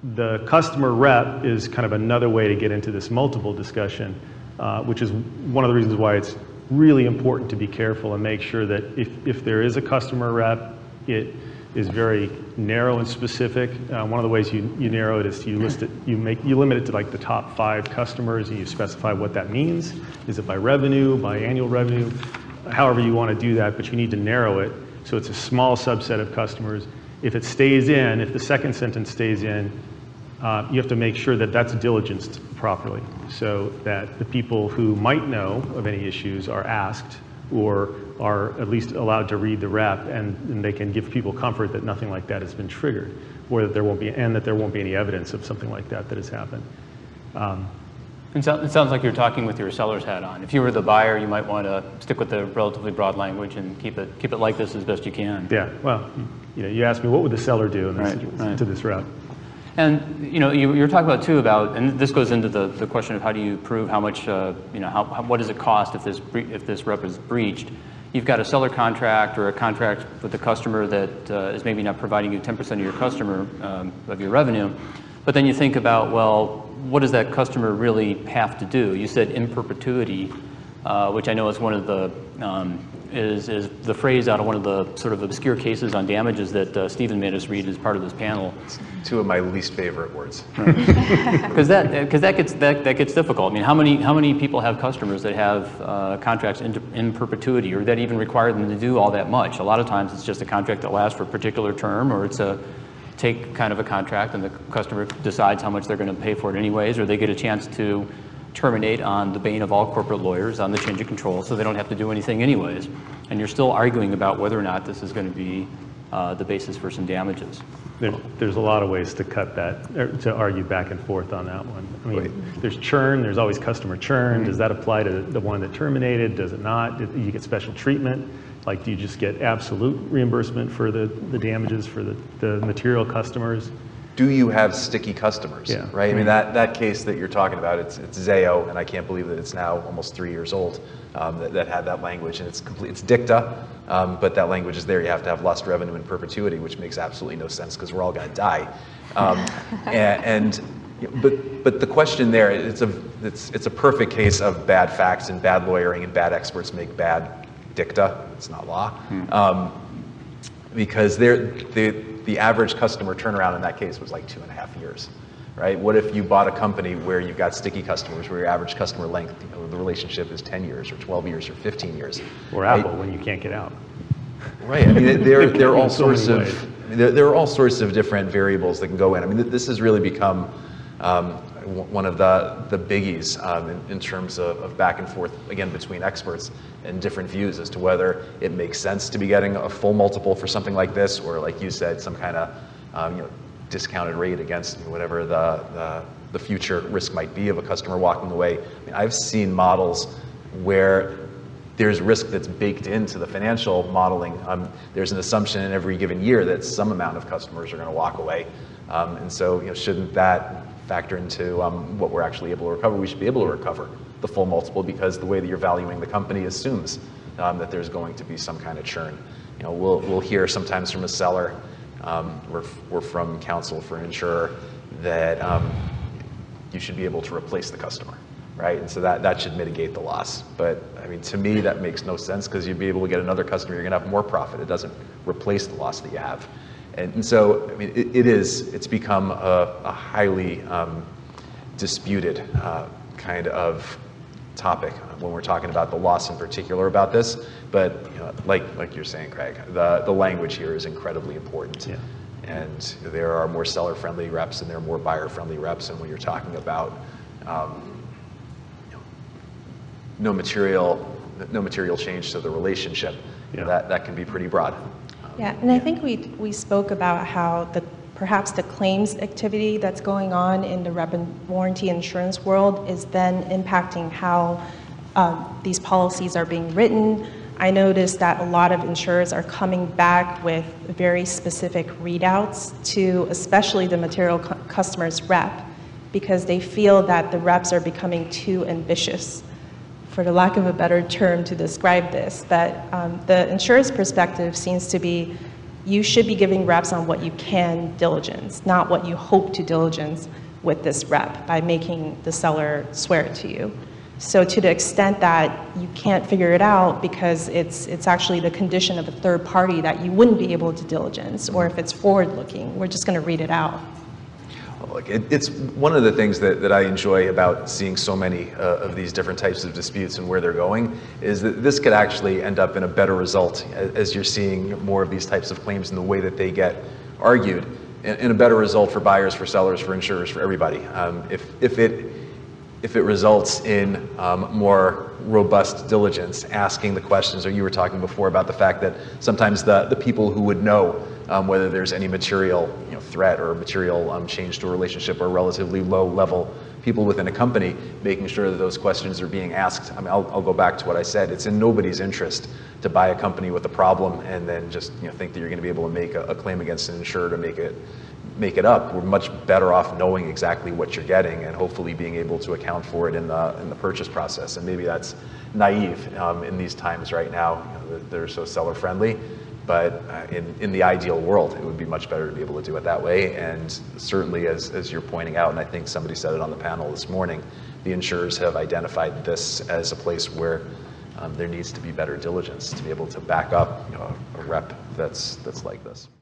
The customer rep is kind of another way to get into this multiple discussion, which is one of the reasons why it's really important to be careful and make sure that if there is a customer rep, it is very narrow and specific. One of the ways you narrow it is you list it, you limit it to like the top 5 customers, and you specify what that means. Is it by revenue, by annual revenue, however you want to do that, but you need to narrow it so it's a small subset of customers. If it stays in, if the second sentence stays in, you have to make sure that that's diligenced properly so that the people who might know of any issues are asked or are at least allowed to read the rep, and they can give people comfort that nothing like that has been triggered, or that there won't be any evidence of something like that has happened. It sounds like you're talking with your seller's hat on. If you were the buyer, you might want to stick with the relatively broad language and keep it like this as best you can. Yeah. Well, you asked me what would the seller do in this, to this rep. And you're talking about too and this goes into the question of how do you prove how much what does it cost if this rep is breached. You've got a seller contract or a contract with the customer that is maybe not providing you 10% of your customer of your revenue, but then you think about, well, what does that customer really have to do? You said in perpetuity, which I know is one of the is the phrase out of one of the sort of obscure cases on damages that Stephen made us read as part of this panel. It's 2 of my least favorite words. Because that gets difficult. I mean, how many people have customers that have contracts in perpetuity, or that even require them to do all that much? A lot of times it's just a contract that lasts for a particular term, or it's a take kind of a contract and the customer decides how much they're going to pay for it anyways, or they get a chance to terminate on the bane of all corporate lawyers on the change of control, so they don't have to do anything anyways. And you're still arguing about whether or not this is going to be the basis for some damages. There's a lot of ways to cut that, or to argue back and forth on that one. I mean, there's churn. There's always customer churn. Does that apply to the one that terminated? Does it not? Do you get special treatment? Like, do you just get absolute reimbursement for the damages for the material customers? Do you have sticky customers? Yeah. Right. I mean, that case that you're talking about, it's Zayo, and I can't believe that it's now almost 3 years old that had that language, and it's dicta, but that language is there. You have to have lost revenue in perpetuity, which makes absolutely no sense because we're all going to die. But the question there, it's a perfect case of bad facts and bad lawyering, and bad experts make bad dicta. It's not law. Because the average customer turnaround in that case was like 2.5 years, right? What if you bought a company where you've got sticky customers, where your average customer length, the relationship is 10 years or 12 years or 15 years? Or Apple, when you can't get out. Right. I mean, there are all sorts of different variables that can go in. I mean, this has really become one of the biggies in terms of back and forth, again, between experts and different views as to whether it makes sense to be getting a full multiple for something like this, or, like you said, some kind of discounted rate against whatever the future risk might be of a customer walking away. I mean, I've seen models where there's risk that's baked into the financial modeling. There's an assumption in every given year that some amount of customers are going to walk away, and so shouldn't that factor into what we're actually able to recover? We should be able to recover the full multiple, because the way that you're valuing the company assumes that there's going to be some kind of churn. We'll hear sometimes from a seller or from counsel for an insurer that you should be able to replace the customer, right? And so that should mitigate the loss. But I mean, to me, that makes no sense, because you'd be able to get another customer. You're going to have more profit. It doesn't replace the loss that you have. And so, I mean, it's become a highly disputed kind of topic when we're talking about the loss in particular about this. But like you're saying, Craig, the language here is incredibly important. Yeah. And there are more seller-friendly reps and there are more buyer-friendly reps. And when you're talking about no material change to the relationship, that can be pretty broad. Yeah, and I think we spoke about how perhaps the claims activity that's going on in the rep and warranty insurance world is then impacting how these policies are being written. I noticed that a lot of insurers are coming back with very specific readouts to especially the material customer's rep, because they feel that the reps are becoming too ambitious, for the lack of a better term to describe this. But the insurer's perspective seems to be, you should be giving reps on what you can diligence, not what you hope to diligence with this rep by making the seller swear it to you. So to the extent that you can't figure it out because it's actually the condition of a third party that you wouldn't be able to diligence, or if it's forward-looking, we're just going to read it out. Look, it's one of the things that I enjoy about seeing so many of these different types of disputes and where they're going, is that this could actually end up in a better result as you're seeing more of these types of claims and the way that they get argued, in a better result for buyers, for sellers, for insurers, for everybody. If it results in more robust diligence, asking the questions, or you were talking before about the fact that sometimes the people who would know whether there's any material threat or material change to a relationship or relatively low level people within a company, making sure that those questions are being asked. I mean, I'll go back to what I said. It's in nobody's interest to buy a company with a problem and then just think that you're going to be able to make a claim against an insurer to make it up. We're much better off knowing exactly what you're getting and hopefully being able to account for it in the purchase process. And maybe that's naive in these times right now that they're so seller friendly. But in the ideal world, it would be much better to be able to do it that way. And certainly, as you're pointing out, and I think somebody said it on the panel this morning, the insurers have identified this as a place where there needs to be better diligence to be able to back up a rep that's like this.